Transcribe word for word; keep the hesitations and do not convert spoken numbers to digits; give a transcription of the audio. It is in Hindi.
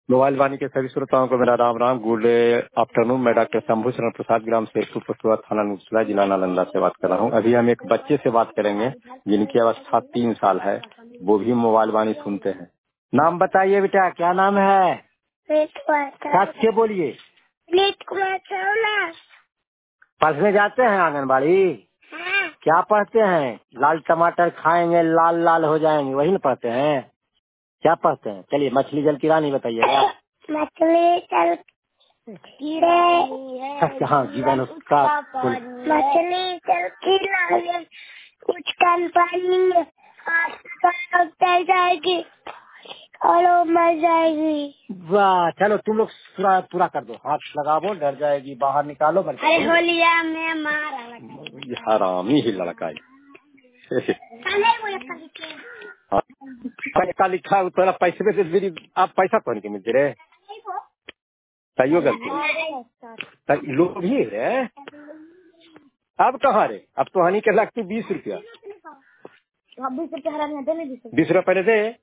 मोबाइल वाणी के सभी श्रोताओं को मेरा राम राम, गुड आफ्टरनून। मैं डॉक्टर शंभू शरण प्रसाद, ग्राम शेखपुर पटुआ, थाना नुरसुला, जिला नालंदा से बात कर रहा हूँ। अभी हम एक बच्चे से बात करेंगे जिनकी अवस्था तीन साल है, वो भी मोबाइल वाणी सुनते हैं। नाम बताइए बेटा, क्या नाम है? साथ से बोलिए। पढ़ने जाते हैं आंगनबाड़ी? हाँ। क्या पढ़ते हैं? लाल टमाटर खाएंगे लाल लाल हो जाएंगे, वही ना पढ़ते हैं? क्या पढ़ते हैं? चलिए, मछली जल की रानी बताइएगा। मछली जल की रानी, हाँ, जीवन उसका मछली जल की रानी, कुछ कम पानी उतर जाएगी और वो मर जाएगी। वाह, चलो तुम लोग पूरा पूरा कर दो, हाथ लगाओ, डर जाएगी, बाहर निकालो। अरे होलिया में मारा हरामी ही लड़का है। पैसा लिखा थोड़ा पैसे में से आप पैसा कौन के मिलते रहे? सही गलती लोग भी है। अब कहाँ रे? अब तो हानि के लगती बीस रुपया, बीस रुपया बीस रुपया पहले दे।